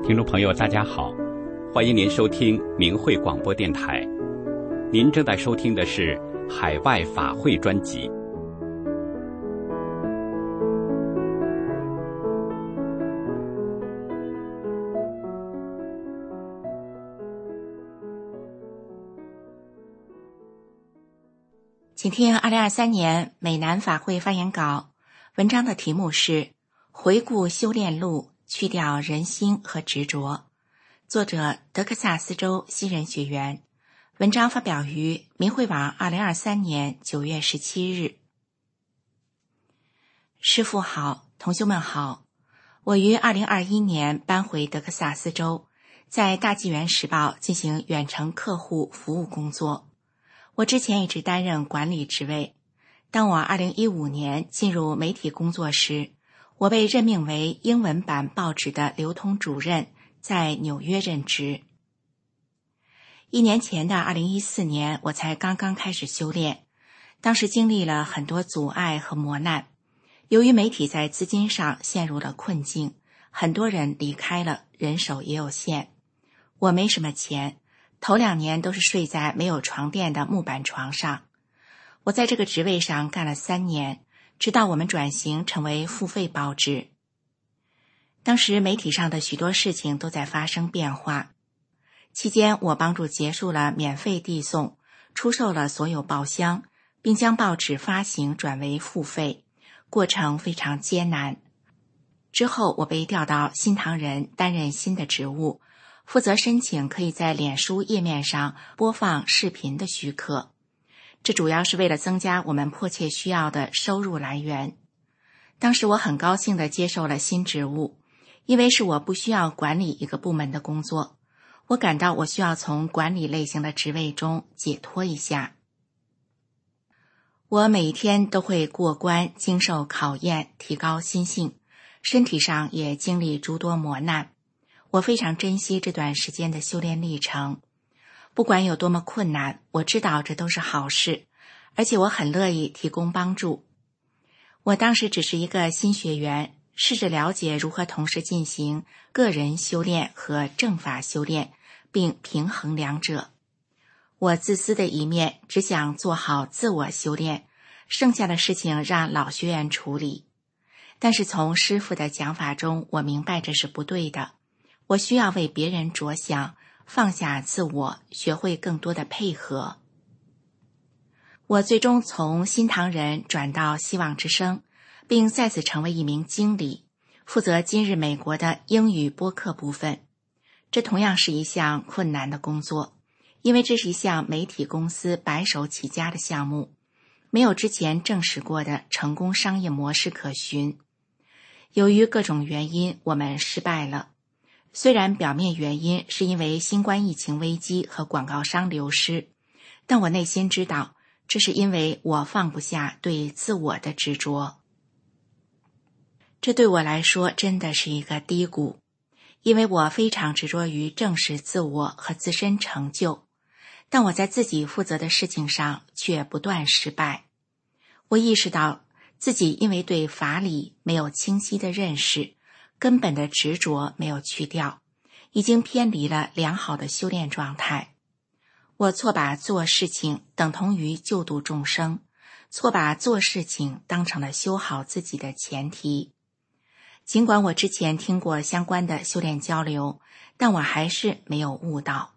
听众朋友大家好，欢迎您收听明慧广播电台。您正在收听的是海外法会专辑。 请听2023年美南法会发言稿，文章的题目是回顾修炼路，去掉人心和执着，作者德克萨斯州西人学员，文章发表于明慧网2023年9月17日。师父好，同修们好，我于2021年搬回德克萨斯州，在大纪元时报进行远程客户服务工作。我之前一直担任管理职位，当我2015年进入媒体工作时，我被任命为英文版报纸的流通主任，在纽约任职。1年前的2014年，我才刚刚开始修炼，当时经历了很多阻碍和磨难。由于媒体在资金上陷入了困境，很多人离开了，人手也有限。我没什么钱，头2年都是睡在没有床垫的木板床上。我在这个职位上干了3年，直到我们转型成为付费报纸。当时媒体上的许多事情都在发生变化，期间我帮助结束了免费递送，出售了所有报箱，并将报纸发行转为付费，过程非常艰难。之后我被调到新唐人担任新的职务，负责申请可以在脸书页面上播放视频的许可，这主要是为了增加我们迫切需要的收入来源。当时我很高兴地接受了新职务，因为是我不需要管理一个部门的工作，我感到我需要从管理类型的职位中解脱一下。我每一天都会过关，经受考验，提高心性，身体上也经历诸多磨难。我非常珍惜这段时间的修炼历程，不管有多么困难，我知道这都是好事，而且我很乐意提供帮助。我当时只是一个新学员，试着了解如何同时进行个人修炼和正法修炼，并平衡两者。我自私的一面只想做好自我修炼，剩下的事情让老学员处理。但是从师父的讲法中，我明白这是不对的。我需要为别人着想，放下自我，学会更多的配合。我最终从新唐人转到希望之声，并再次成为一名经理，负责今日美国的英语播客部分。这同样是一项困难的工作，因为这是一项媒体公司白手起家的项目，没有之前证实过的成功商业模式可循。由于各种原因，我们失败了。虽然表面原因是因为新冠疫情危机和广告商流失，但我内心知道，这是因为我放不下对自我的执着。这对我来说真的是一个低谷，因为我非常执着于正视自我和自身成就，但我在自己负责的事情上却不断失败。我意识到自己因为对法理没有清晰的认识，根本的执着没有去掉，已经偏离了良好的修炼状态。我错把做事情等同于救度众生，错把做事情当成了修好自己的前提。尽管我之前听过相关的修炼交流，但我还是没有悟到。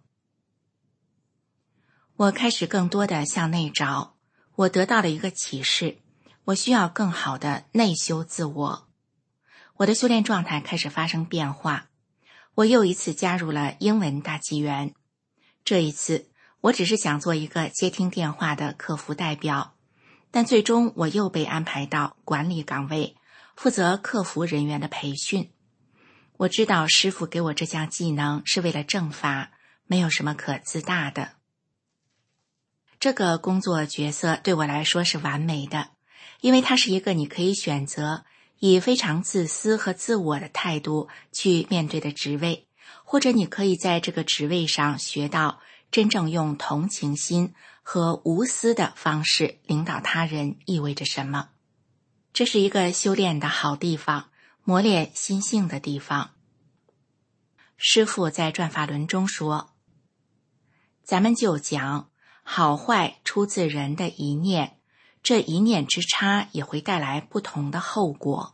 我开始更多的向内找，我得到了一个启示，我需要更好的内修自我。我的修炼状态开始发生变化，我又一次加入了英文大纪元。这一次，我只是想做一个接听电话的客服代表，但最终我又被安排到管理岗位，负责客服人员的培训。我知道师父给我这项技能是为了正法，没有什么可自大的。这个工作角色对我来说是完美的，因为它是一个你可以选择以非常自私和自我的态度去面对的职位，或者你可以在这个职位上学到真正用同情心和无私的方式领导他人意味着什么。这是一个修炼的好地方，磨练心性的地方。 师父在转法轮中说，咱们就讲好坏出自人的一念，这一念之差也会带来不同的后果。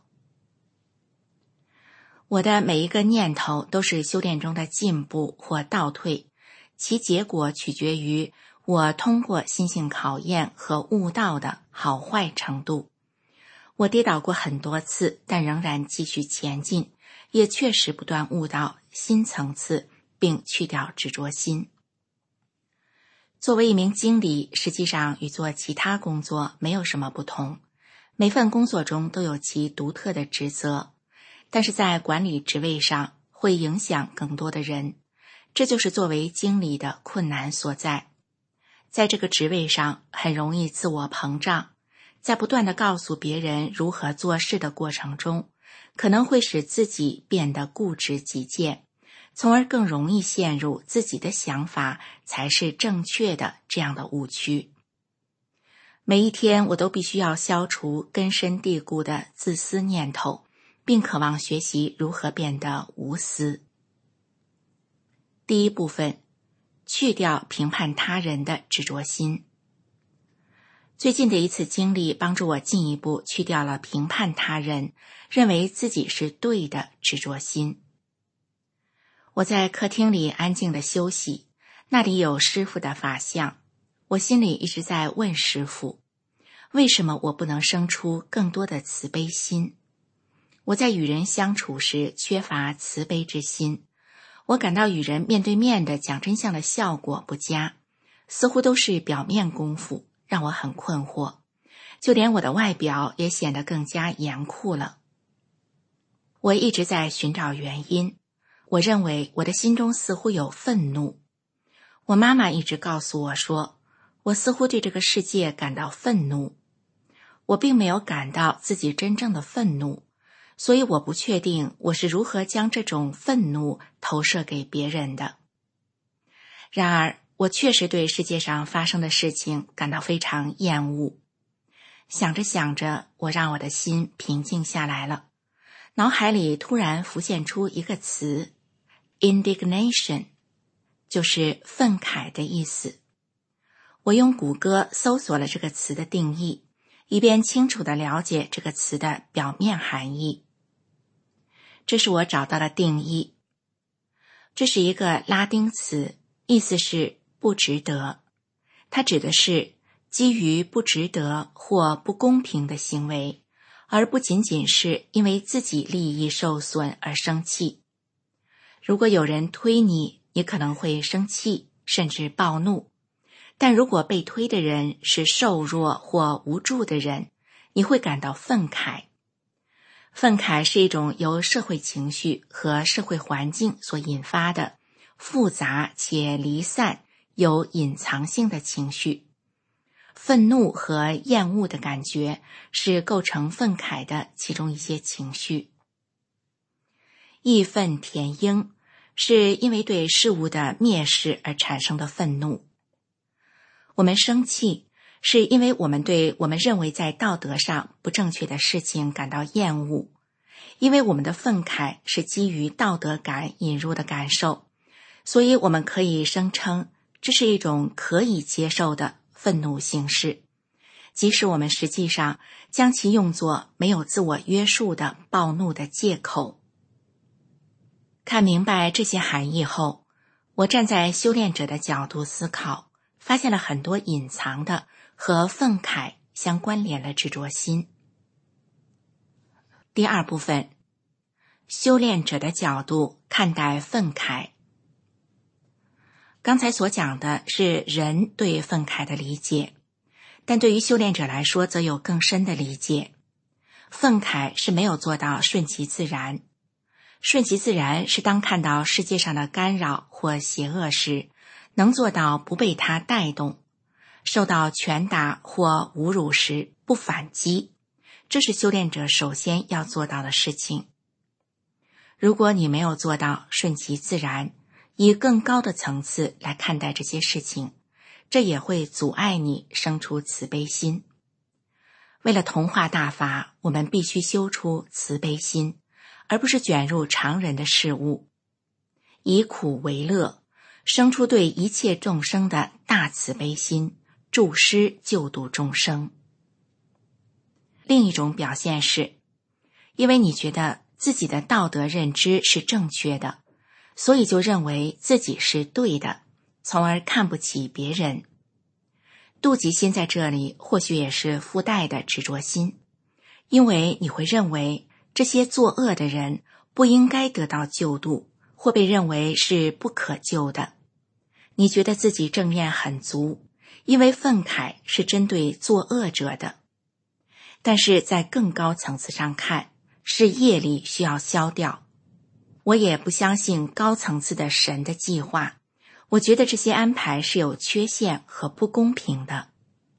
我的每一个念头都是修炼中的进步或倒退，其结果取决于我通过心性考验和悟道的好坏程度。我跌倒过很多次，但仍然继续前进，也确实不断悟到新层次，并去掉执着心。作为一名经理，实际上与做其他工作没有什么不同，每份工作中都有其独特的职责，但是在管理职位上会影响更多的人，这就是作为经理的困难所在。在这个职位上很容易自我膨胀，在不断地告诉别人如何做事的过程中，可能会使自己变得固执己见，从而更容易陷入自己的想法才是正确的这样的误区。每一天我都必须要消除根深蒂固的自私念头，并渴望学习如何变得无私。第一部分，去掉评判他人的执着心。最近的一次经历帮助我进一步去掉了评判他人，认为自己是对的执着心。我在客厅里安静地休息，那里有师父的法像，我心里一直在问师父，为什么我不能生出更多的慈悲心？我在与人相处时缺乏慈悲之心，我感到与人面对面的讲真相的效果不佳，似乎都是表面功夫，让我很困惑，就连我的外表也显得更加严酷了。我一直在寻找原因，我认为我的心中似乎有愤怒。我妈妈一直告诉我说，我似乎对这个世界感到愤怒。我并没有感到自己真正的愤怒，所以我不确定我是如何将这种愤怒投射给别人的。然而，我确实对世界上发生的事情感到非常厌恶。想着想着，我让我的心平静下来了。脑海里突然浮现出一个词 indignation， 就是愤慨的意思。我用谷歌搜索了这个词的定义，以便清楚地了解这个词的表面含义。这是我找到的定义。这是一个拉丁词，意思是不值得。它指的是基于不值得或不公平的行为，而不仅仅是因为自己利益受损而生气。如果有人推你，你可能会生气，甚至暴怒。但如果被推的人是瘦弱或无助的人，你会感到愤慨。愤慨是一种由社会情绪和社会环境所引发的复杂且离散、有隐藏性的情绪。愤怒和厌恶的感觉是构成愤慨的其中一些情绪。义愤填膺是因为对事物的蔑视而产生的愤怒。我们生气是因为我们对我们认为在道德上不正确的事情感到厌恶，因为我们的愤慨是基于道德感引入的感受，所以我们可以声称这是一种可以接受的愤怒形式，即使我们实际上将其用作没有自我约束的暴怒的借口。看明白这些含义后，我站在修炼者的角度思考，发现了很多隐藏的和愤慨相关联的执着心。第二部分，修炼者的角度看待愤慨。刚才所讲的是人对愤慨的理解，但对于修炼者来说则有更深的理解。愤慨是没有做到顺其自然。顺其自然是当看到世界上的干扰或邪恶时，能做到不被它带动；受到拳打或侮辱时不反击，这是修炼者首先要做到的事情。如果你没有做到顺其自然，以更高的层次来看待这些事情，这也会阻碍你生出慈悲心。为了同化大法，我们必须修出慈悲心，而不是卷入常人的事物。 以苦为乐，生出对一切众生的大慈悲心，助施救度众生。另一种表现是，因为你觉得自己的道德认知是正确的，所以就认为自己是对的，从而看不起别人。妒忌心在这里或许也是附带的执着心，因为你会认为这些作恶的人不应该得到救度，或被认为是不可救的。你觉得自己正念很足，因为愤慨是针对作恶者的。但是在更高层次上看，是业力需要消掉。我也不相信高层次的神的计划，我觉得这些安排是有缺陷和不公平的。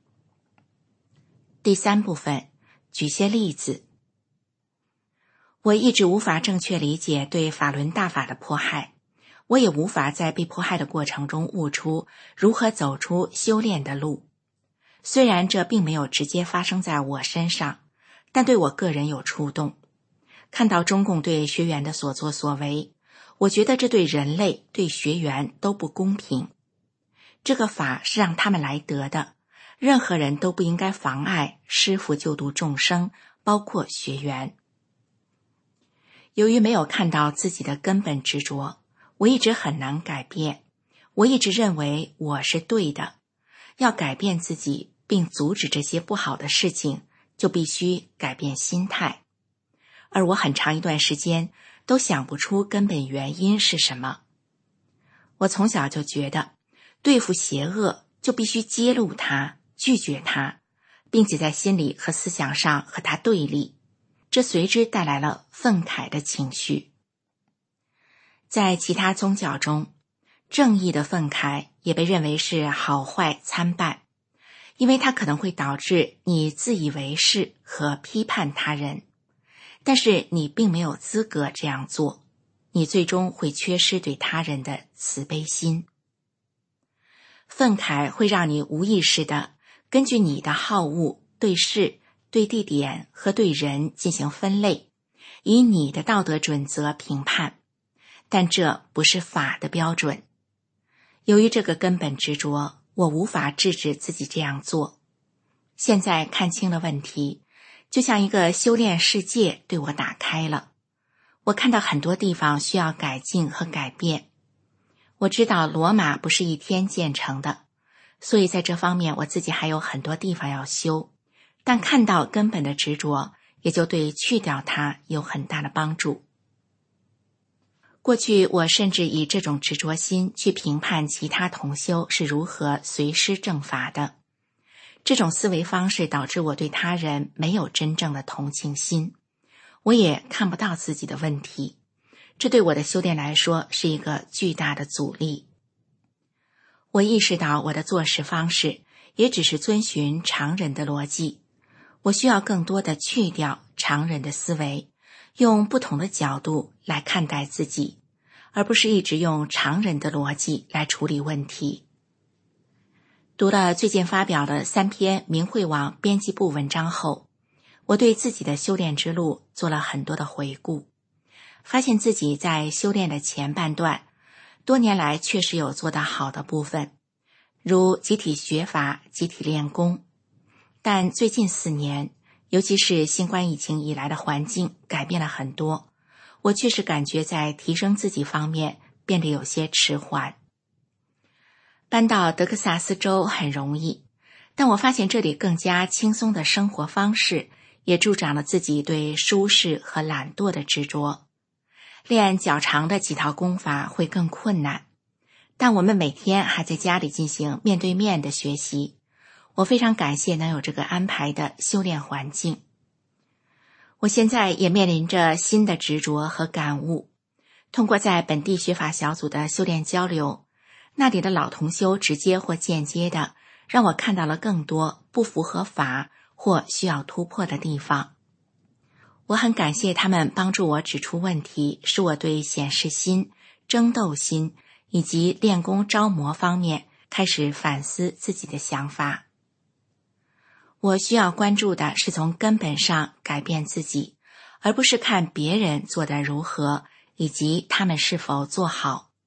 第三部分，举些例子。我一直无法正确理解对法轮大法的迫害，我也无法在被迫害的过程中悟出如何走出修炼的路。虽然这并没有直接发生在我身上，但对我个人有触动。看到中共对学员的所作所为，我觉得这对人类、对学员都不公平。这个法是让他们来得的，任何人都不应该妨碍师父救度众生，包括学员。由于没有看到自己的根本执着，我一直很难改变。我一直认为我是对的，要改变自己并阻止这些不好的事情，就必须改变心态。而我很长一段时间都想不出根本原因是什么。我从小就觉得，对付邪恶就必须揭露它，拒绝它，并且在心理和思想上和它对立，这随之带来了愤慨的情绪。在其他宗教中，正义的愤慨也被认为是好坏参半，因为它可能会导致你自以为是和批判他人，但是你并没有资格这样做，你最终会缺失对他人的慈悲心。愤慨会让你无意识地根据你的好恶对事、对地点和对人进行分类，以你的道德准则评判，但这不是法的标准。由于这个根本执着，我无法制止自己这样做。现在看清了问题，就像一个修炼世界对我打开了。我看到很多地方需要改进和改变。我知道罗马不是一天建成的，所以在这方面我自己还有很多地方要修，但看到根本的执着，也就对去掉它有很大的帮助。过去我甚至以这种执着心去评判其他同修是如何随师正法的，这种思维方式导致我对他人没有真正的同情心，我也看不到自己的问题，这对我的修炼来说是一个巨大的阻力。我意识到我的做事方式也只是遵循常人的逻辑，我需要更多的去掉常人的思维，用不同的角度来看待自己，而不是一直用常人的逻辑来处理问题。读了最近发表的3篇明慧网编辑部文章后，我对自己的修炼之路做了很多的回顾，发现自己在修炼的前半段，多年来确实有做得好的部分，如集体学法、集体练功。但最近4年，尤其是新冠疫情以来的环境改变了很多，我确实感觉在提升自己方面变得有些迟缓。搬到德克萨斯州很容易，但我发现这里更加轻松的生活方式也助长了自己对舒适和懒惰的执着。练较长的几套功法会更困难，但我们每天还在家里进行面对面的学习，我非常感谢能有这个安排的修炼环境。我现在也面临着新的执着和感悟，通过在本地学法小组的修炼交流，那里的老同修直接或间接的让我看到了更多不符合法或需要突破的地方。我很感谢他们帮助我指出问题，使我对显示心、争斗心以及练功招魔方面开始反思自己的想法。我需要关注的是从根本上改变自己，而不是看别人做得如何以及他们是否做好。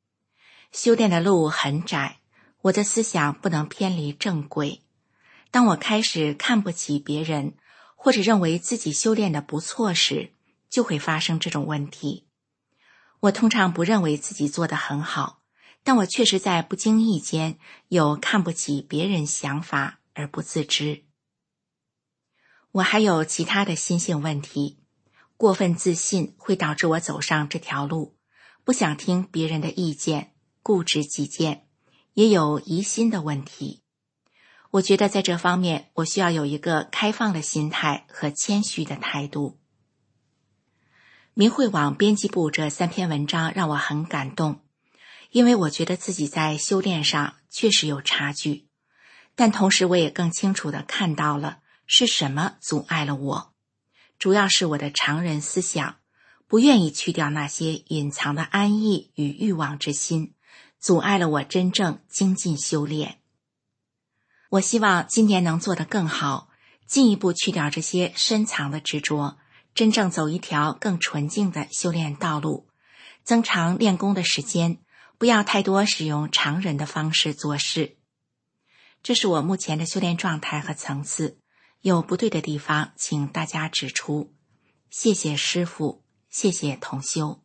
修炼的路很窄，我的思想不能偏离正轨。当我开始看不起别人，或者认为自己修炼的不错时，就会发生这种问题。我通常不认为自己做得很好，但我确实在不经意间有看不起别人想法而不自知。我还有其他的心性问题，过分自信会导致我走上这条路，不想听别人的意见，固执己见，也有疑心的问题。我觉得在这方面，我需要有一个开放的心态和谦虚的态度。明慧网编辑部这3篇文章让我很感动，因为我觉得自己在修炼上确实有差距，但同时我也更清楚地看到了是什么阻碍了我，主要是我的常人思想，不愿意去掉那些隐藏的安逸与欲望之心，阻碍了我真正精进修炼。我希望今年能做得更好，进一步去掉这些深藏的执着，真正走一条更纯净的修炼道路，增长练功的时间，不要太多使用常人的方式做事。这是我目前的修炼状态和层次，有不对的地方请大家指出。谢谢师父，谢谢同修。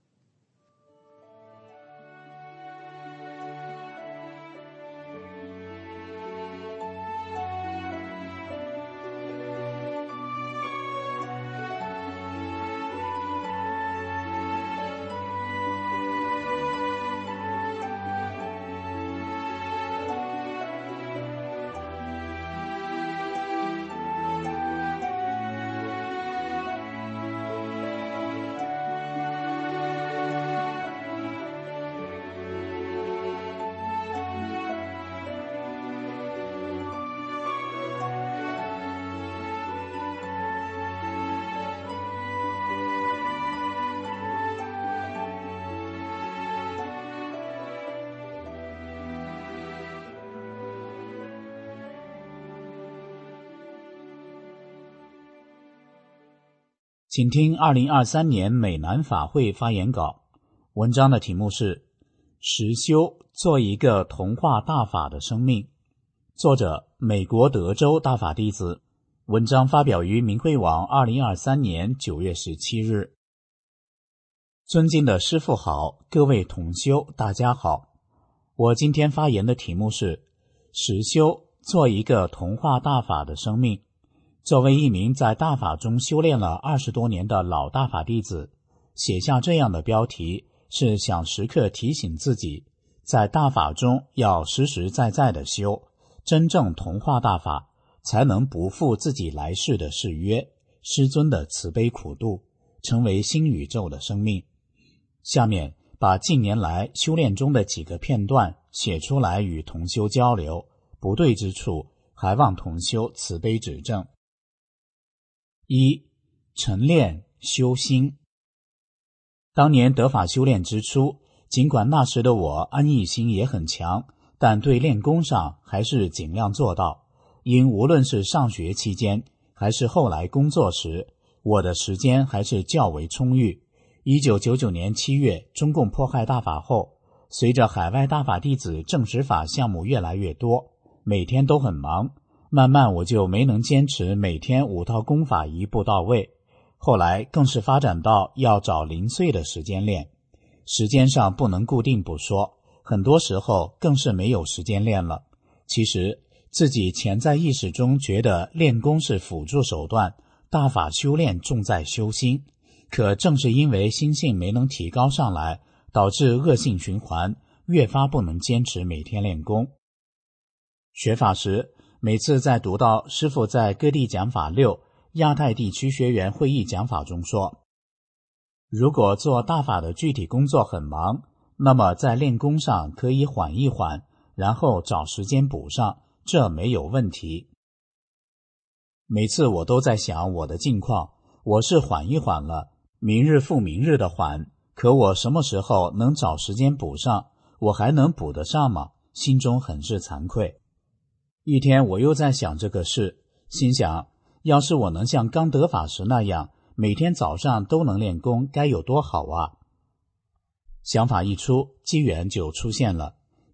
请听2023年美南法会发言稿，文章的题目是实修做一个同化大法的生命，作者美国德州大法弟子，文章发表于明慧网2023年9月17日。尊敬的师父好，各位同修大家好，我今天发言的题目是实修做一个同化大法的生命。作为一名在大法中修炼了20多年的老大法弟子，写下这样的标题是想时刻提醒自己，在大法中要实实在在的修，真正同化大法，才能不负自己来世的誓约，师尊的慈悲苦度，成为新宇宙的生命。下面把近年来修炼中的几个片段写出来与同修交流，不对之处还望同修慈悲指正。1. 晨练修心。当年得法修炼之初，尽管那时的我安逸心也很强，但对练功上还是尽量做到，因无论是上学期间还是后来工作时，我的时间还是较为充裕。1999年7月中共迫害大法后，随着海外大法弟子证实法项目越来越多，每天都很忙，慢慢我就没能坚持每天5套功法一步到位，后来更是发展到要找零碎的时间练，时间上不能固定不说，很多时候更是没有时间练了。其实自己潜在意识中觉得练功是辅助手段，大法修炼重在修心，可正是因为心性没能提高上来，导致恶性循环，越发不能坚持每天练功。学法时，每次在读到师父在各地讲法6亚太地区学员会议讲法中说，如果做大法的具体工作很忙，那么在练功上可以缓一缓，然后找时间补上，这没有问题。每次我都在想我的境况，我是缓一缓了，明日复明日的缓，可我什么时候能找时间补上？我还能补得上吗？心中很是惭愧。一天我又在想这个事，心想要是我能像刚得法时那样，每天早上都能练功，该有多好啊！想法一出，机缘就出现了。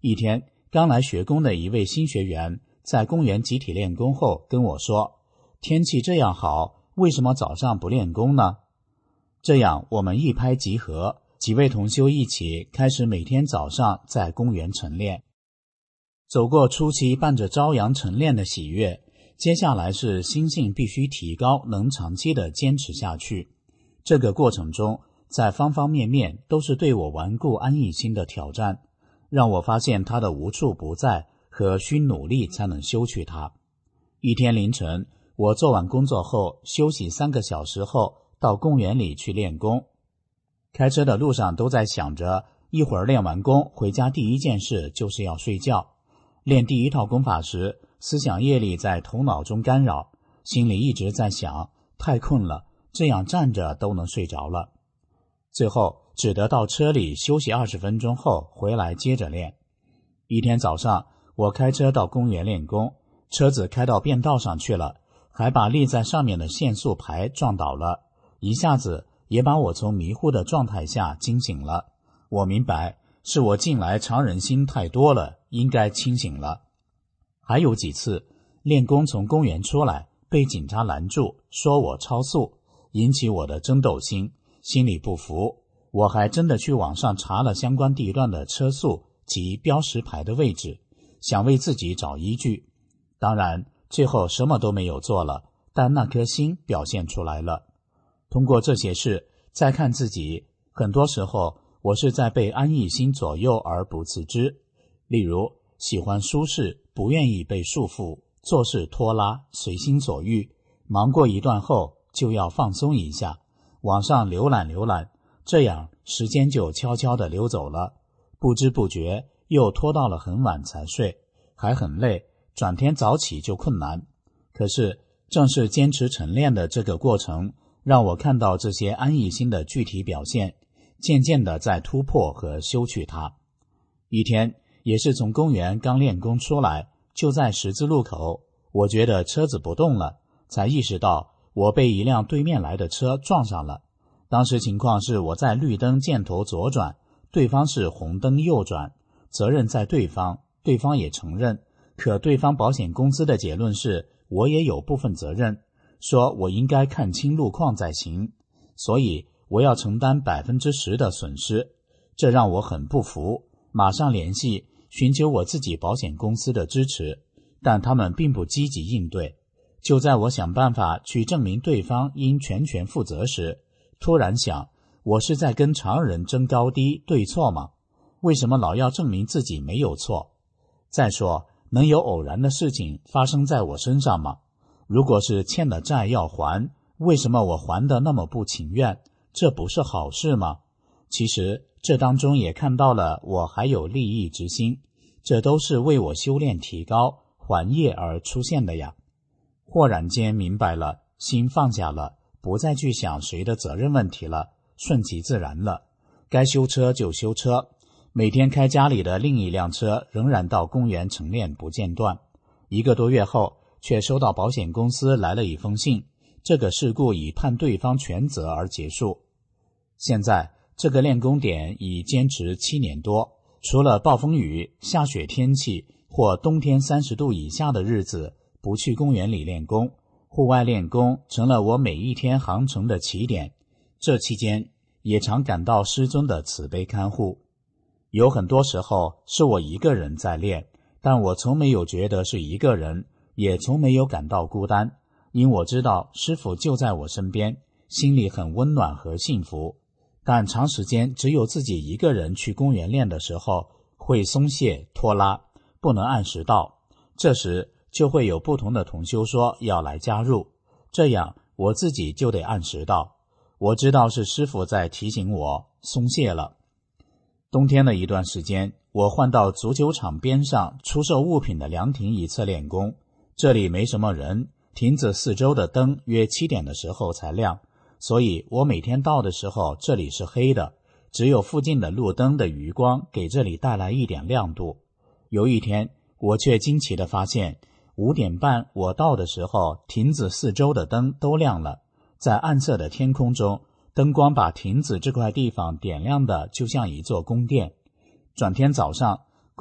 一天，刚来学工的一位新学员在公园集体练功后跟我说，天气这样好，为什么早上不练功呢？这样我们一拍即合，几位同修一起开始每天早上在公园晨练。走过初期伴着朝阳晨练的喜悦，接下来是心性必须提高，能长期的坚持下去。这个过程中，在方方面面都是对我顽固安逸心的挑战，让我发现它的无处不在和需努力才能修去它。一天凌晨，我做完工作后休息3个小时后，到公园里去练功。开车的路上都在想着，一会儿练完功回家第一件事就是要睡觉。练第一套功法时，思想业力在头脑中干扰，心里一直在想，太困了，这样站着都能睡着了。最后只得到车里休息20分钟后回来接着练。一天早上，我开车到公园练功，车子开到便道上去了，还把立在上面的限速牌撞倒了，一下子也把我从迷糊的状态下惊醒了。我明白，是我近来常人心太多了，应该清醒了。还有几次练功从公园出来，被警察拦住，说我超速，引起我的争斗心，心里不服。我还真的去网上查了相关地段的车速及标识牌的位置，想为自己找依据。当然最后什么都没有做了，但那颗心表现出来了。通过这些事再看自己，很多时候我是在被安逸心左右而不自知。例如喜欢舒适，不愿意被束缚，做事拖拉，随心所欲，忙过一段后就要放松一下，网上浏览，这样时间就悄悄地溜走了，不知不觉又拖到了很晚才睡，还很累，转天早起就困难。可是正是坚持晨练的这个过程，让我看到这些安逸心的具体表现，渐渐地在突破和修去它。一天也是从公园刚练功出来，就在十字路口，我觉得车子不动了，才意识到我被一辆对面来的车撞上了。当时情况是我在绿灯箭头左转，对方是红灯右转，责任在对方，对方也承认，可对方保险公司的结论是我也有部分责任，说我应该看清路况再行，所以我要承担10%的损失。这让我很不服，马上联系寻求我自己保险公司的支持，但他们并不积极应对。就在我想办法去证明对方应全权负责时，突然想，我是在跟常人争高低对错吗？为什么老要证明自己没有错？再说，能有偶然的事情发生在我身上吗？如果是欠的债要还，为什么我还得那么不情愿？这不是好事吗？其实这当中也看到了我还有利益之心，这都是为我修炼提高还业而出现的呀。豁然间明白了，心放下了，不再去想谁的责任问题了，顺其自然了。该修车就修车，每天开家里的另一辆车仍然到公园晨练不间断。1个多月后，却收到保险公司来了一封信，这个事故已判对方全责而结束。现在这个练功点已坚持7年多，除了暴风雨、下雪天气或冬天30度以下的日子不去公园里练功，户外练功成了我每一天航程的起点。这期间也常感到师尊的慈悲看护。有很多时候是我一个人在练，但我从没有觉得是一个人，也从没有感到孤单，因我知道师父就在我身边，心里很温暖和幸福。但长时间只有自己一个人去公园练的时候，会松懈拖拉，不能按时到，这时就会有不同的同修说要来加入，这样我自己就得按时到。我知道是师父在提醒我松懈了。冬天的一段时间，我换到足球场边上出售物品的凉亭一侧练功，这里没什么人，亭子四周的灯约7点的时候才亮，所以我每天到的时候这里是黑的，只有附近的路灯的余光给这里带来一点亮度。有一天我却惊奇地发现，5点半我到的时候，亭子四周的灯都亮了，在暗色的天空中，灯光把亭子这块地方点亮的就像一座宫殿。转天早上，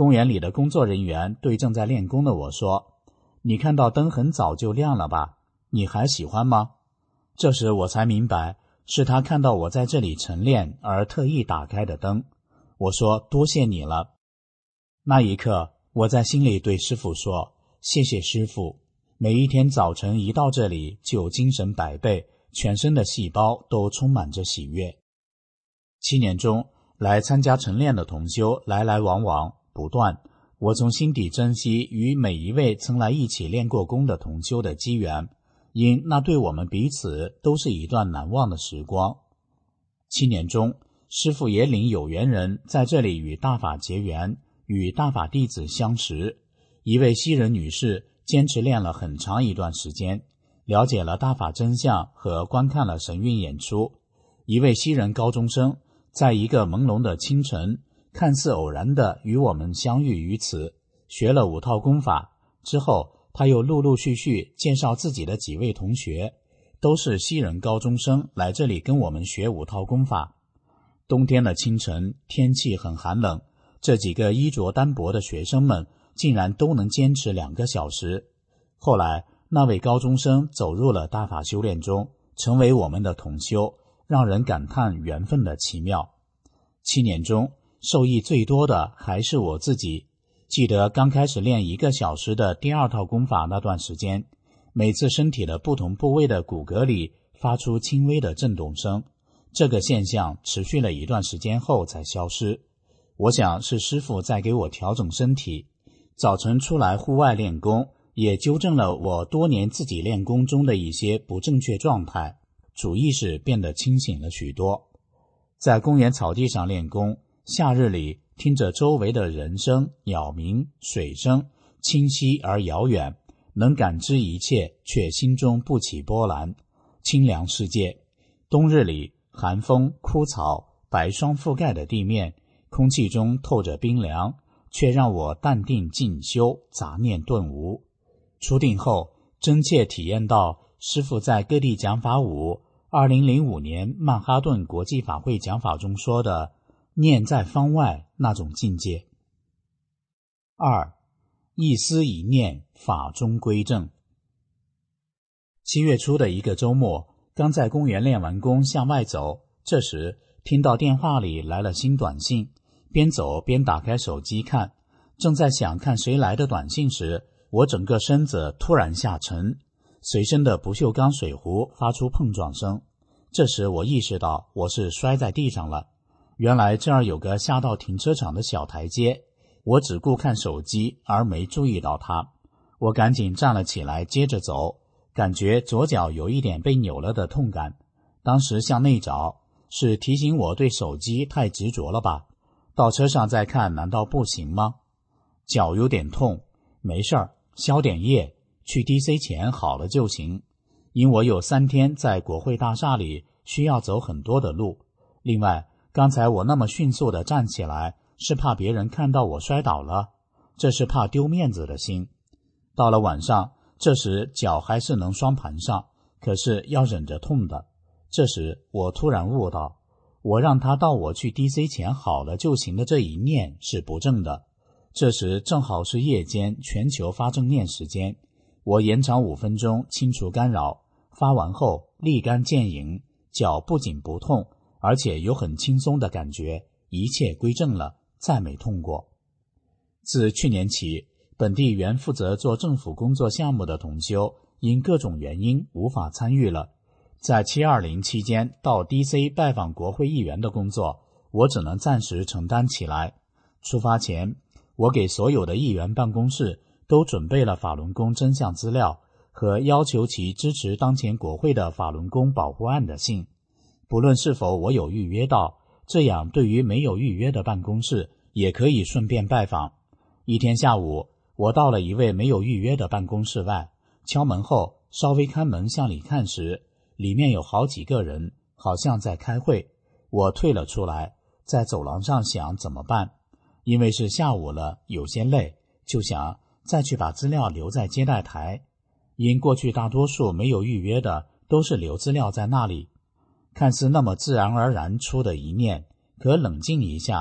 公园里的工作人员对正在练功的我说：“你看到灯很早就亮了吧？你还喜欢吗？”这时我才明白，是他看到我在这里晨练而特意打开的灯。我说：“多谢你了。”那一刻，我在心里对师父说：“谢谢师父。”每一天早晨一到这里，就精神百倍，全身的细胞都充满着喜悦。7年中，来参加晨练的同修来来往往不断，我从心底珍惜与每一位曾来一起练过功的同修的机缘，因那对我们彼此都是一段难忘的时光。7年中，师父也领有缘人在这里与大法结缘，与大法弟子相识。一位西人女士坚持练了很长一段时间，了解了大法真相和观看了神韵演出。一位西人高中生在一个朦胧的清晨，看似偶然地与我们相遇于此，学了5套功法之后，他又陆陆续续介绍自己的几位同学，都是西人高中生来这里跟我们学5套功法。冬天的清晨，天气很寒冷，这几个衣着单薄的学生们竟然都能坚持2个小时。后来那位高中生走入了大法修炼中，成为我们的同修，让人感叹缘分的奇妙。7年中，受益最多的还是我自己。记得刚开始练1个小时的第2套功法那段时间，每次身体的不同部位的骨骼里发出轻微的震动声，这个现象持续了一段时间后才消失。我想是师父在给我调整身体。早晨出来户外练功，也纠正了我多年自己练功中的一些不正确状态，主意识变得清醒了许多。在公园草地上练功，夏日里听着周围的人声、鸟鸣、水声，清晰而遥远，能感知一切，却心中不起波澜，清凉世界。冬日里，寒风、枯草、白霜覆盖的地面，空气中透着冰凉，却让我淡定静修，杂念顿无。出定后，真切体验到师父在各地讲法舞2005年曼哈顿国际法会讲法中说的念在方外那种境界。2. 一思一念，法中归正。7月初的一个周末，刚在公园练完功向外走，这时听到电话里来了新短信，边走边打开手机看，正在想看谁来的短信时，我整个身子突然下沉，随身的不锈钢水壶发出碰撞声。这时我意识到我是摔在地上了，原来这儿有个下到停车场的小台阶，我只顾看手机而没注意到它。我赶紧站了起来接着走，感觉左脚有一点被扭了的痛感，当时向内找，是提醒我对手机太执着了吧？到车上再看难道不行吗？脚有点痛，没事儿，消点液，去 DC 前好了就行。因我有3天在国会大厦里需要走很多的路，另外刚才我那么迅速地站起来，是怕别人看到我摔倒了，这是怕丢面子的心。到了晚上，这时脚还是能双盘上，可是要忍着痛的。这时我突然悟到，我让他到我去 DC 前好了就行的这一念是不正的。这时正好是夜间全球发正念时间，我延长5分钟清除干扰，发完后立竿见影，脚不仅不痛，而且有很轻松的感觉，一切归正了，再没痛过。自去年起，本地原负责做政府工作项目的同修因各种原因无法参与了，在720期间到 DC 拜访国会议员的工作，我只能暂时承担起来。出发前，我给所有的议员办公室都准备了法轮功真相资料和要求其支持当前国会的法轮功保护案的信，不论是否我有预约到，这样对于没有预约的办公室也可以顺便拜访。一天下午，我到了一位没有预约的办公室外，敲门后稍微开门向里看时，里面有好几个人，好像在开会。我退了出来，在走廊上想怎么办，因为是下午了，有些累，就想再去把资料留在接待台。因过去大多数没有预约的都是留资料在那里，看似那么自然而然出的一念，可冷静一下，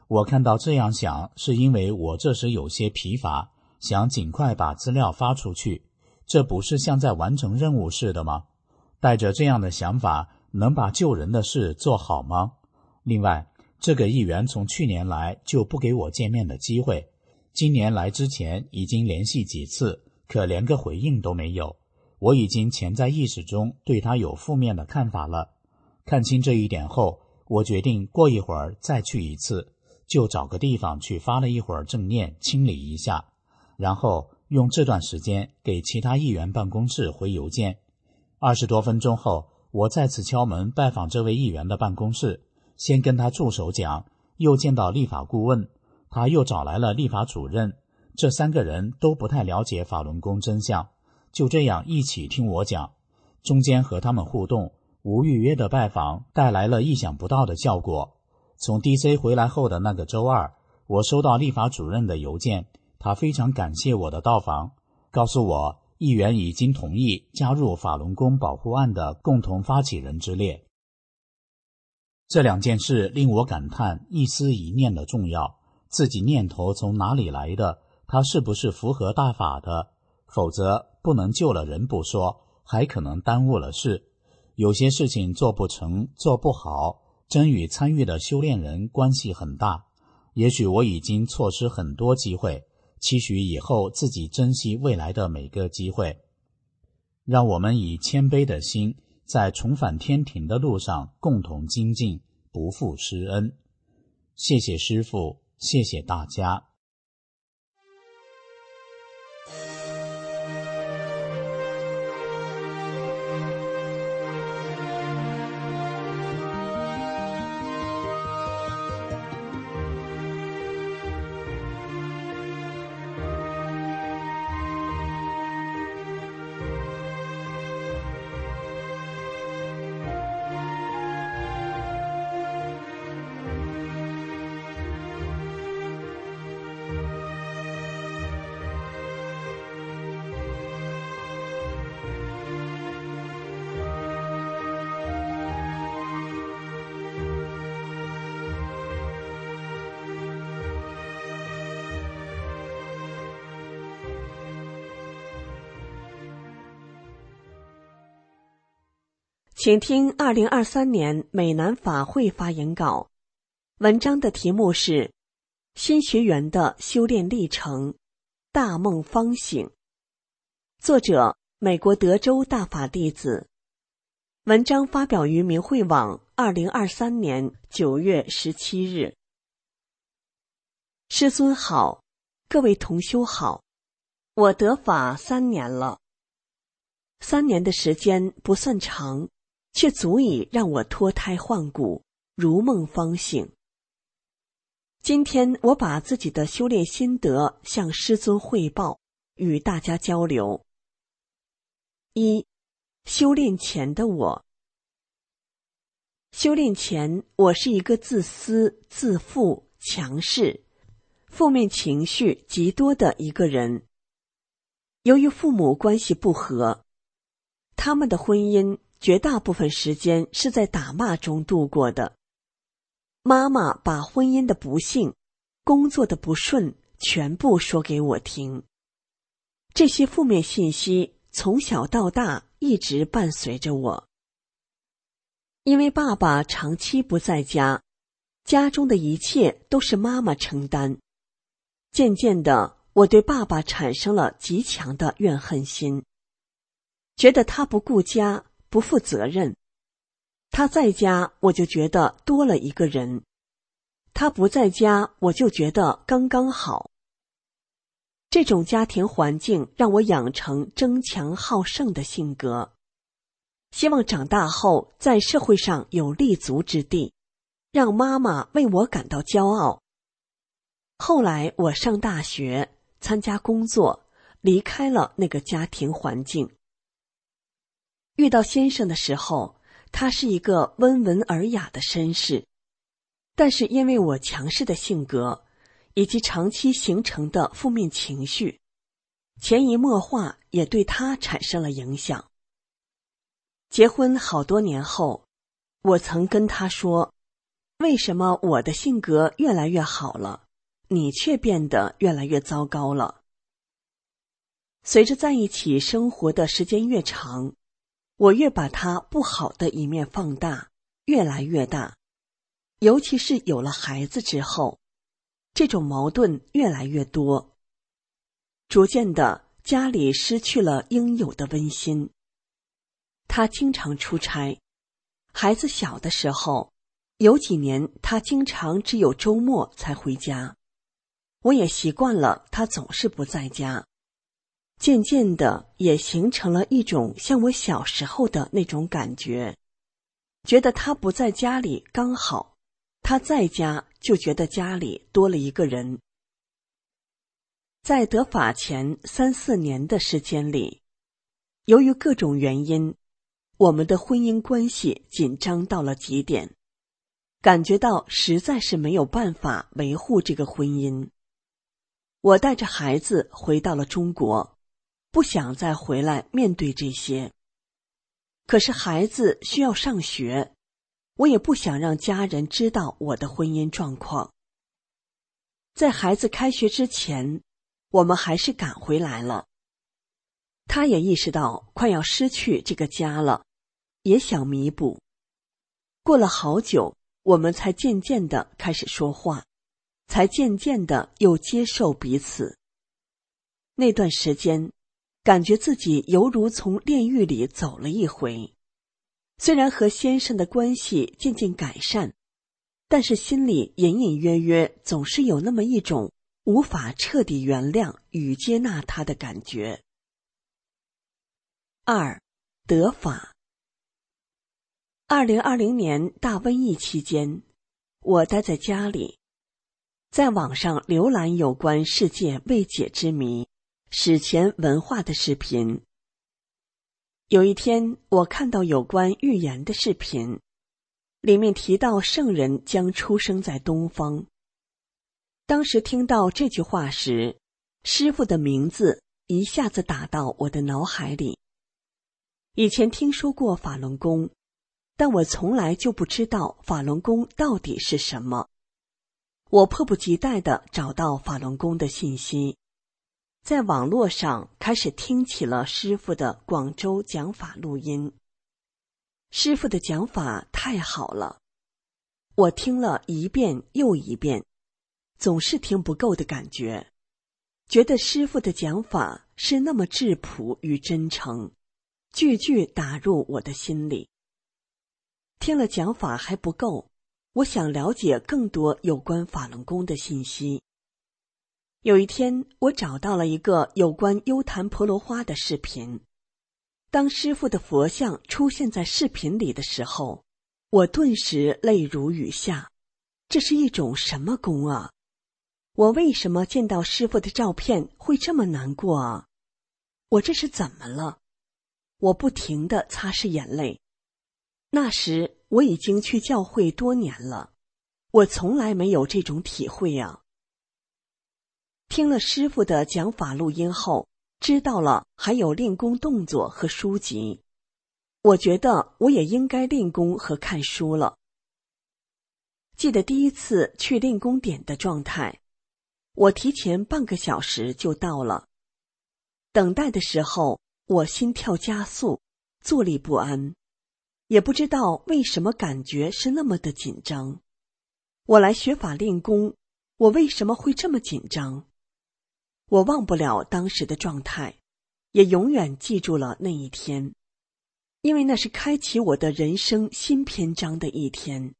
我看到这样想，是因为我这时有些疲乏，想尽快把资料发出去，这不是像在完成任务似的吗？带着这样的想法，能把救人的事做好吗？另外，这个议员从去年来就不给我见面的机会，今年来之前已经联系几次，可连个回应都没有。我已经潜在意识中对他有负面的看法了。看清这一点后，我决定过一会儿再去一次，就找个地方去发了一会儿正念，清理一下，然后用这段时间给其他议员办公室回邮件。20多分钟后，我再次敲门拜访这位议员的办公室，先跟他助手讲，又见到立法顾问，他又找来了立法主任，这3个人都不太了解法轮功真相，就这样一起听我讲。中间和他们互动，无预约的拜访带来了意想不到的效果。从 DC 回来后的那个周二，我收到立法主任的邮件，他非常感谢我的到访，告诉我议员已经同意加入法轮功保护案的共同发起人之列。这2件事令我感叹一思一念的重要，自己念头从哪里来的，它是不是符合大法的，否则不能救了人不说，还可能耽误了事。有些事情做不成，做不好，真与参与的修炼人关系很大。也许我已经错失很多机会，期许以后自己珍惜未来的每个机会。让我们以谦卑的心，在重返天庭的路上共同精进，不负师恩。谢谢师父，谢谢大家。 请听2023年美南法会发言稿，文章的题目是新学员的修炼历程，大梦方醒，作者美国德州大法弟子，文章发表于明慧网2023年9月17日。师尊好，各位同修好，我得法3年了。3年的时间不算长，却足以让我脱胎换骨，如梦方醒。今天我把自己的修炼心得向师尊汇报，与大家交流。1. 修炼前的我。修炼前，我是一个自私、自负、强势、负面情绪极多的一个人。由于父母关系不和，他们的婚姻绝大部分时间是在打骂中度过的。妈妈把婚姻的不幸、工作的不顺全部说给我听。这些负面信息从小到大一直伴随着我。因为爸爸长期不在家，家中的一切都是妈妈承担。渐渐的，我对爸爸产生了极强的怨恨心，觉得他不顾家，不负责任。他在家，我就觉得多了一个人；他不在家，我就觉得刚刚好。这种家庭环境让我养成争强好胜的性格，希望长大后在社会上有立足之地，让妈妈为我感到骄傲。后来我上大学，参加工作，离开了那个家庭环境。遇到先生的时候，他是一个温文尔雅的绅士，但是因为我强势的性格以及长期形成的负面情绪，潜移默化也对他产生了影响。结婚好多年后，我曾跟他说， 为什么我的性格越来越好了，你却变得越来越糟糕了？随着在一起生活的时间越长，我越把他不好的一面放大，越来越大。尤其是有了孩子之后，这种矛盾越来越多。逐渐的，家里失去了应有的温馨。他经常出差，孩子小的时候，有几年他经常只有周末才回家，我也习惯了他总是不在家。渐渐的也形成了一种像我小时候的那种感觉，觉得他不在家里刚好，他在家就觉得家里多了一个人。在得法前3、4年的时间里，由于各种原因，我们的婚姻关系紧张到了极点，感觉到实在是没有办法维护这个婚姻。我带着孩子回到了中国，不想再回来面对这些。可是孩子需要上学，我也不想让家人知道我的婚姻状况。在孩子开学之前，我们还是赶回来了。他也意识到快要失去这个家了，也想弥补。过了好久，我们才渐渐地开始说话，才渐渐地又接受彼此。那段时间，感觉自己犹如从炼狱里走了一回。虽然和先生的关系渐渐改善，但是心里隐隐约约总是有那么一种无法彻底原谅与接纳他的感觉。2. 得法。2020年大瘟疫期间，我待在家里，在网上浏览有关世界未解之谜、史前文化的视频。有一天，我看到有关预言的视频，里面提到圣人将出生在东方。当时听到这句话时，师父的名字一下子打到我的脑海里。以前听说过法轮功，但我从来就不知道法轮功到底是什么。我迫不及待地找到法轮功的信息，在网络上开始听起了师父的广州讲法录音。师父的讲法太好了，我听了一遍又一遍，总是听不够的感觉，觉得师父的讲法是那么质朴与真诚，句句打入我的心里。听了讲法还不够，我想了解更多有关法轮功的信息。有一天，我找到了一个有关优昙婆罗花的视频。当师父的佛像出现在视频里的时候，我顿时泪如雨下。这是一种什么功啊？我为什么见到师父的照片会这么难过啊？我这是怎么了？我不停地擦拭眼泪。那时我已经去教会多年了，我从来没有这种体会啊。听了师父的讲法录音后，知道了还有练功动作和书籍，我觉得我也应该练功和看书了。记得第一次去练功点的状态，我提前半个小时就到了。等待的时候，我心跳加速，坐立不安，也不知道为什么感觉是那么的紧张。我来学法练功，我为什么会这么紧张？我忘不了当时的状态，也永远记住了那一天，因为那是开启我的人生新篇章的一天。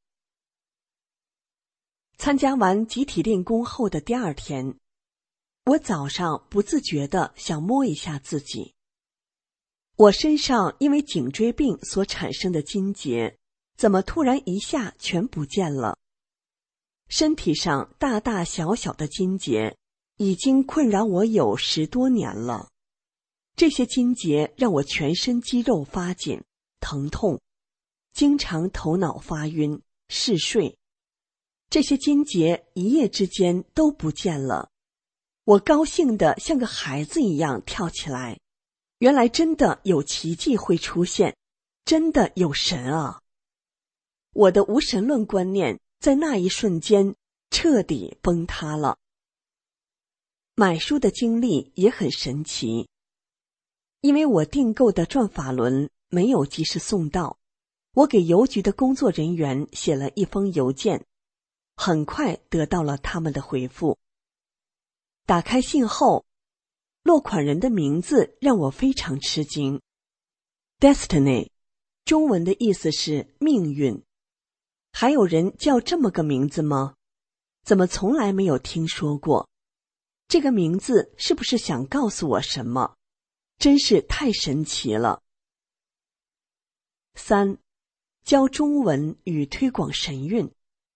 参加完集体练功后的第二天，我早上不自觉地想摸一下自己。我身上因为颈椎病所产生的筋结，怎么突然一下全不见了？身体上大大小小的筋结已经困扰我有10多年了。这些筋结让我全身肌肉发紧、疼痛，经常头脑发晕、嗜睡。这些筋结一夜之间都不见了。我高兴得像个孩子一样跳起来，原来真的有奇迹会出现，真的有神啊！我的无神论观念在那一瞬间彻底崩塌了。买书的经历也很神奇，因为我订购的转法轮没有及时送到，我给邮局的工作人员写了一封邮件，很快得到了他们的回复。打开信后，落款人的名字让我非常吃惊。 Destiny 中文的意思是命运，还有人叫这么个名字吗？怎么从来没有听说过？这个名字是不是想告诉我什么？真是太神奇了。3. 教中文与推广神韵。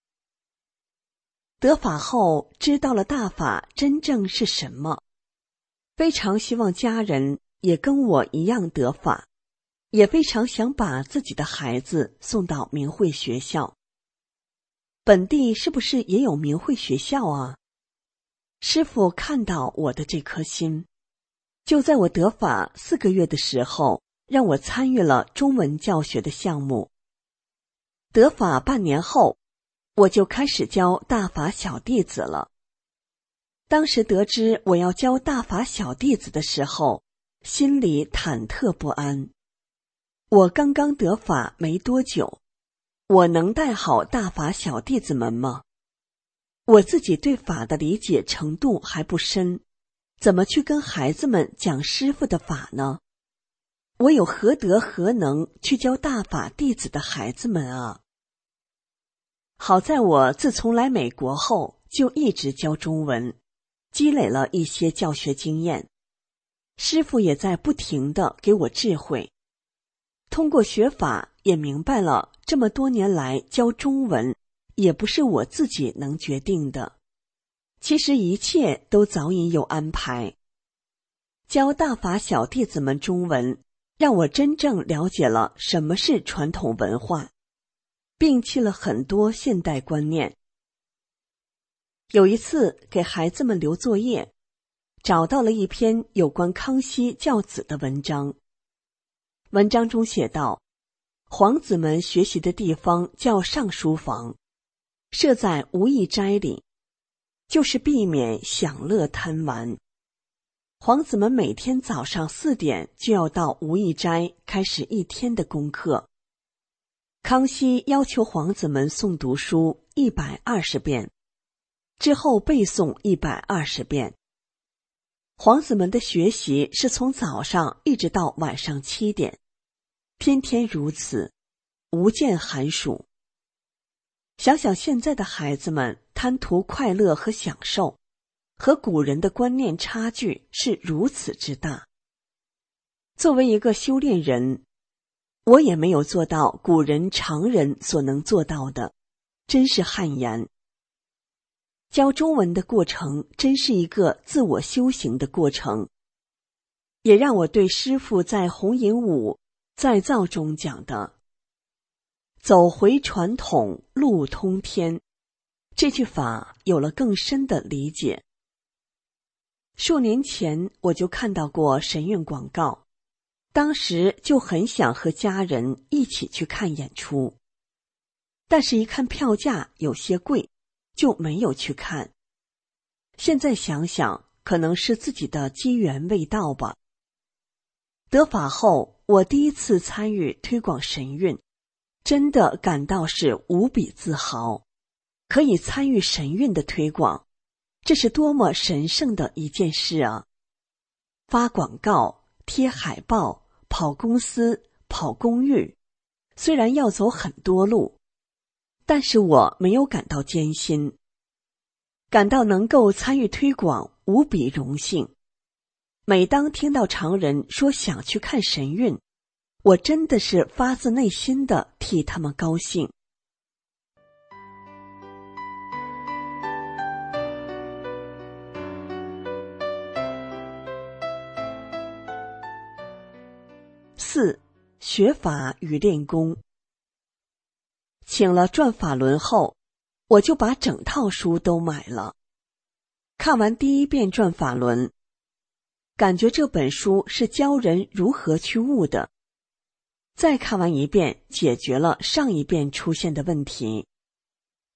得法后知道了大法真正是什么，非常希望家人也跟我一样得法，也非常想把自己的孩子送到明慧学校。本地是不是也有明慧学校啊？师父看到我的这颗心，就在我得法4个月的时候，让我参与了中文教学的项目。得法半年后，我就开始教大法小弟子了。当时得知我要教大法小弟子的时候，心里忐忑不安。我刚刚得法没多久，我能带好大法小弟子们吗？我自己对法的理解程度还不深，怎么去跟孩子们讲师父的法呢？我有何德何能去教大法弟子的孩子们啊？好在我自从来美国后就一直教中文，积累了一些教学经验，师父也在不停地给我智慧。通过学法也明白了，这么多年来教中文也不是我自己能决定的，其实一切都早已有安排。教大法小弟子们中文，让我真正了解了什么是传统文化，摒弃了很多现代观念。有一次给孩子们留作业，找到了一篇有关康熙教子的文章。文章中写道，皇子们学习的地方叫上书房，设在无义斋里，就是避免享乐贪玩。皇子们每天早上4点就要到无义斋开始一天的功课。康熙要求皇子们诵读书120遍，之后背诵120遍。皇子们的学习是从早上一直到晚上7点，天天如此，无间寒暑。想想现在的孩子们贪图快乐和享受，和古人的观念差距是如此之大。作为一个修炼人，我也没有做到古人常人所能做到的，真是汗颜。教中文的过程真是一个自我修行的过程，也让我对师父在弘引五再造中讲的走回传统，路通天这句法有了更深的理解。数年前我就看到过神韵广告，当时就很想和家人一起去看演出，但是一看票价有些贵，就没有去看。现在想想，可能是自己的机缘未到吧。得法后，我第一次参与推广神韵，真的感到是无比自豪，可以参与神韵的推广，这是多么神圣的一件事啊！发广告、贴海报、跑公司、跑公寓，虽然要走很多路，但是我没有感到艰辛，感到能够参与推广无比荣幸。每当听到常人说想去看神韵，我真的是发自内心的替他们高兴。4. 学法与练功。请了转法轮后，我就把整套书都买了。看完第一遍转法轮，感觉这本书是教人如何去悟的。再看完一遍，解决了上一遍出现的问题。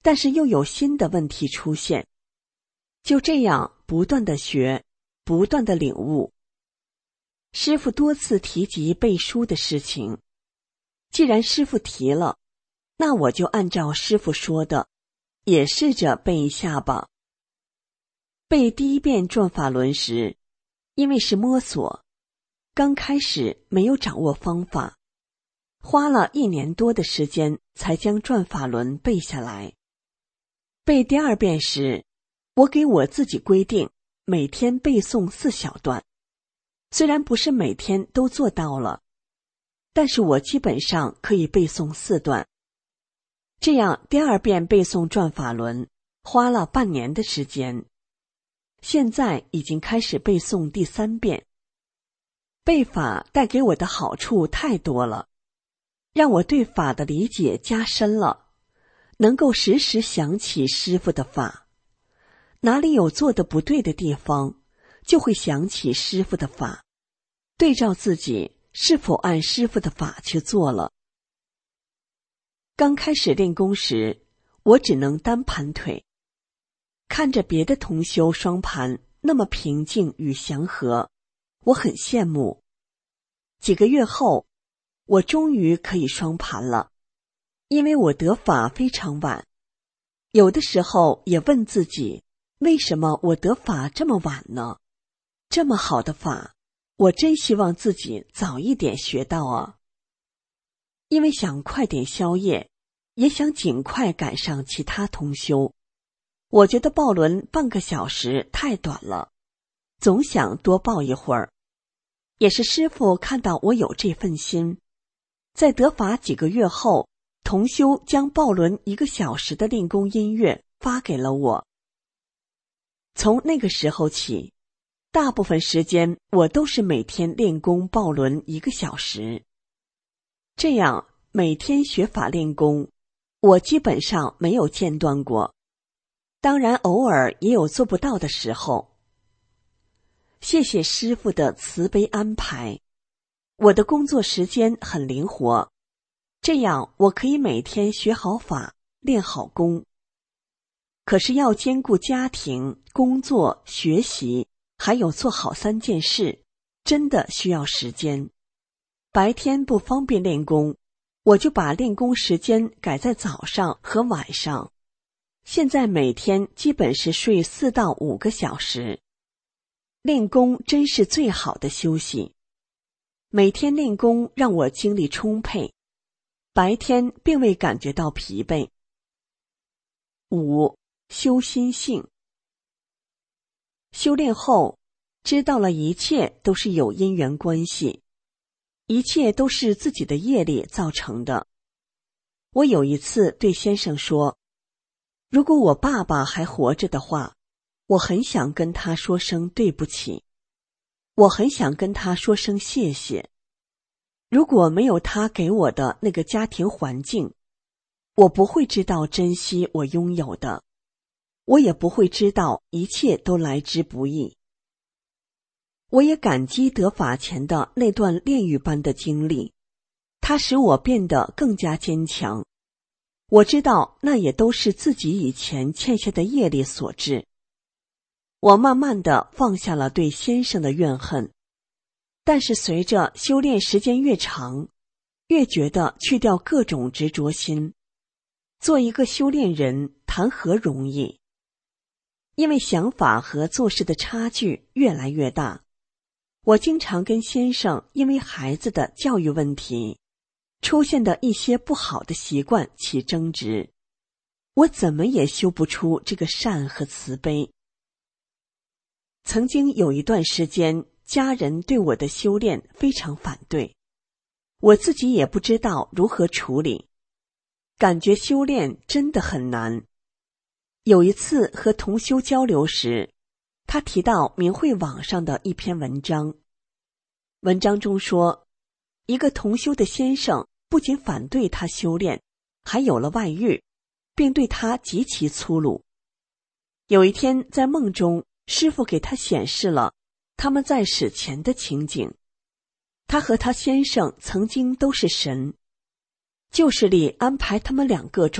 但是又有新的问题出现。就这样不断的学，不断的领悟。师父多次提及背书的事情，既然师父提了，那我就按照师父说的，也试着背一下吧。背第一遍转法轮时，因为是摸索，刚开始没有掌握方法，花了1年多的时间才将转法轮背下来。背第二遍时，我给我自己规定每天背诵4小段，虽然不是每天都做到了，但是我基本上可以背诵4段。这样第二遍背诵转法轮花了半年的时间，现在已经开始背诵第3遍。背法带给我的好处太多了，让我对法的理解加深了，能够时时想起师父的法，哪里有做的不对的地方，就会想起师父的法，对照自己是否按师父的法去做了。刚开始练功时，我只能单盘腿，看着别的同修双盘那么平静与祥和，我很羡慕。几个月后，我终于可以双盘了，因为我得法非常晚。有的时候也问自己，为什么我得法这么晚呢？这么好的法，我真希望自己早一点学到啊。因为想快点消业，也想尽快赶上其他同修。我觉得抱轮半个小时太短了，总想多抱一会儿。也是师父看到我有这份心，在得法几个月后，同修将抱轮1个小时的练功音乐发给了我。从那个时候起，大部分时间我都是每天练功抱轮1个小时。这样每天学法练功，我基本上没有间断过，当然偶尔也有做不到的时候。谢谢师父的慈悲安排，我的工作时间很灵活，这样我可以每天学好法，练好功。可是要兼顾家庭、工作、学习，还有做好3件事，真的需要时间。白天不方便练功，我就把练功时间改在早上和晚上。现在每天基本是睡4到5个小时。练功真是最好的休息。每天练功让我精力充沛，白天并未感觉到疲惫。5. 修心性。修炼后，知道了一切都是有因缘关系，一切都是自己的业力造成的。我有一次对先生说，如果我爸爸还活着的话，我很想跟他说声对不起，我很想跟他说声谢谢。如果没有他给我的那个家庭环境，我不会知道珍惜我拥有的，我也不会知道一切都来之不易。我也感激得法前的那段炼狱般的经历，它使我变得更加坚强。我知道那也都是自己以前欠下的业力所致。我慢慢地放下了对先生的怨恨，但是随着修炼时间越长，越觉得去掉各种执着心，做一个修炼人谈何容易？因为想法和做事的差距越来越大，我经常跟先生因为孩子的教育问题出现的一些不好的习惯起争执，我怎么也修不出这个善和慈悲。曾经有一段时间，家人对我的修炼非常反对，我自己也不知道如何处理，感觉修炼真的很难。有一次和同修交流时，他提到明慧网上的一篇文章，文章中说，一个同修的先生不仅反对他修炼，还有了外遇，并对他极其粗鲁。有一天在梦中，师父给他显示了他们在死前的情景，他和他先生曾经都是神，旧世里安排他们2个中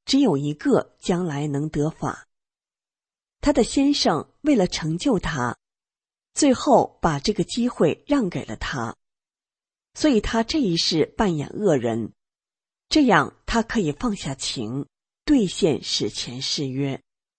只有一个将来能得法。他的先生为了成就他，最后把这个机会让给了他，所以他这一世扮演恶人，这样他可以放下情，兑现史前誓约。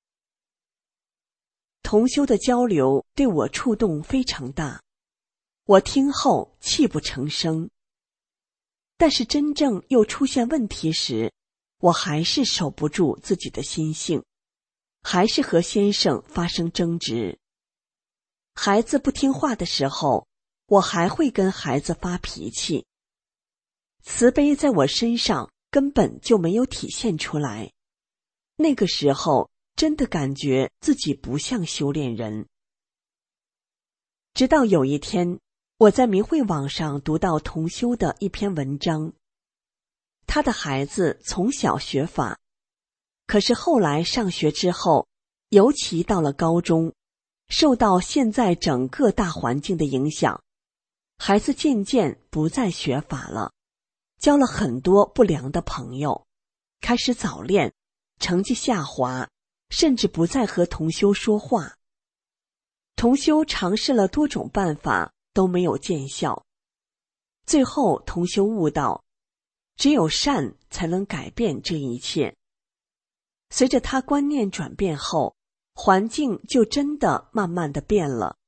同修的交流对我触动非常大，我听后泣不成声。但是真正又出现问题时，我还是守不住自己的心性，还是和先生发生争执。孩子不听话的时候，我还会跟孩子发脾气。慈悲在我身上根本就没有体现出来。那个时候真的感觉自己不像修炼人。直到有一天，我在明慧网上读到同修的一篇文章，他的孩子从小学法，可是后来上学之后，尤其到了高中，受到现在整个大环境的影响，孩子渐渐不再学法了，交了很多不良的朋友，开始早恋，成绩下滑，甚至不再和同修说话。同修尝试了多种办法，都没有见效。最后同修悟道，只有善才能改变这一切。随着他观念转变后，环境就真的慢慢的变了。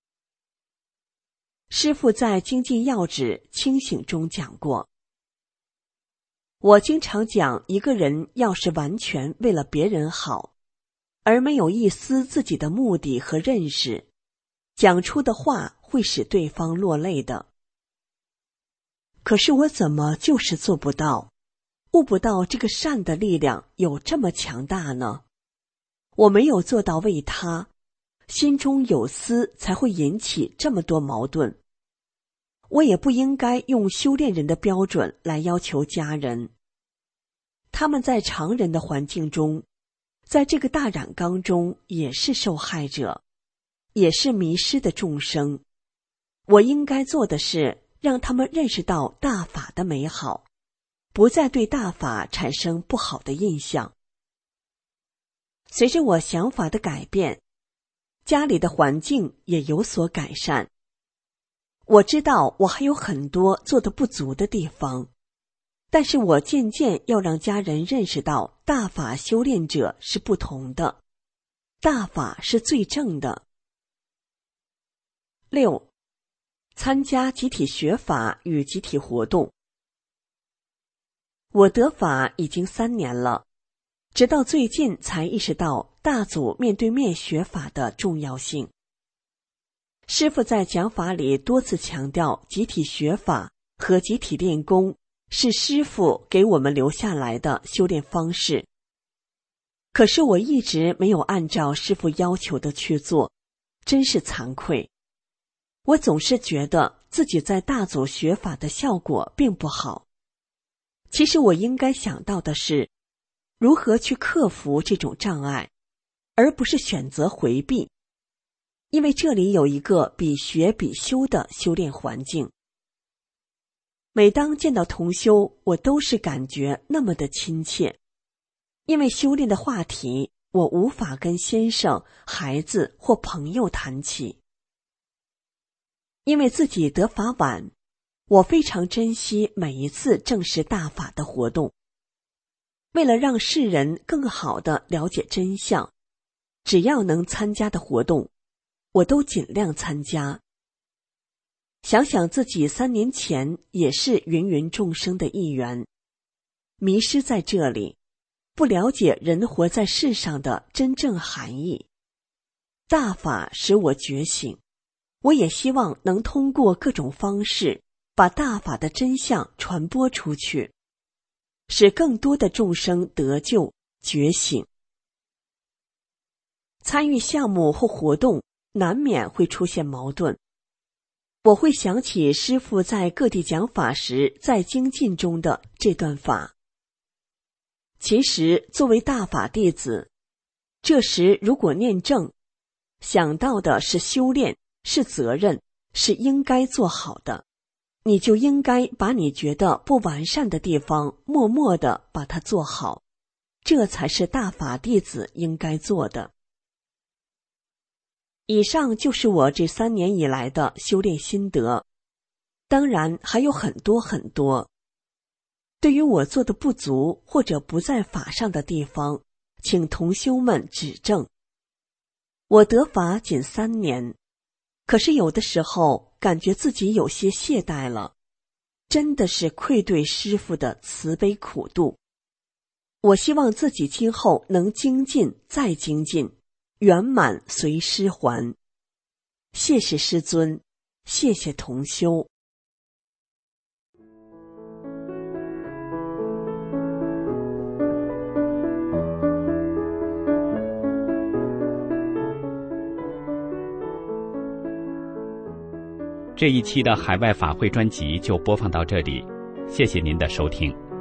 师父在精进要旨清醒中讲过，我经常讲，一个人要是完全为了别人好，而没有一丝自己的目的和认识，讲出的话会使对方落泪的。可是我怎么就是做不到，悟不到这个善的力量有这么强大呢？我没有做到为他，心中有私才会引起这么多矛盾。我也不应该用修炼人的标准来要求家人。他们在常人的环境中，在这个大染缸中也是受害者，也是迷失的众生。我应该做的是让他们认识到大法的美好，不再对大法产生不好的印象。随着我想法的改变，家里的环境也有所改善。我知道我还有很多做得不足的地方，但是我渐渐要让家人认识到大法修炼者是不同的，大法是最正的。6. 参加集体学法与集体活动。我得法已经3年了，直到最近才意识到大组面对面学法的重要性。师父在讲法里多次强调，集体学法和集体练功是师父给我们留下来的修炼方式。可是我一直没有按照师父要求的去做，真是惭愧。我总是觉得自己在大组学法的效果并不好。其实我应该想到的是，如何去克服这种障碍，而不是选择回避。因为这里有一个比学比修的修炼环境。每当见到同修，我都是感觉那么的亲切。因为修炼的话题，我无法跟先生、孩子或朋友谈起。因为自己得法晚，我非常珍惜每一次证实大法的活动。为了让世人更好地了解真相，只要能参加的活动，我都尽量参加。想想自己3年前也是芸芸众生的一员，迷失在这里，不了解人活在世上的真正含义。大法使我觉醒，我也希望能通过各种方式把大法的真相传播出去，使更多的众生得救觉醒。参与项目或活动难免会出现矛盾，我会想起师父在各地讲法时在精进中的这段法。其实作为大法弟子，这时如果念正，想到的是修炼，是责任，是应该做好的，你就应该把你觉得不完善的地方默默地把它做好， 这才是大法弟子应该做的。以上就是我这3年以来的修炼心得，当然还有很多很多。对于我做的不足或者不在法上的地方，请同修们指正。我得法仅3年，可是有的时候感觉自己有些懈怠了，真的是愧对师父的慈悲苦度。我希望自己今后能精进再精进，圆满随师还。谢谢师尊，谢谢同修。 这一期的海外法会专辑就播放到这里，谢谢您的收听。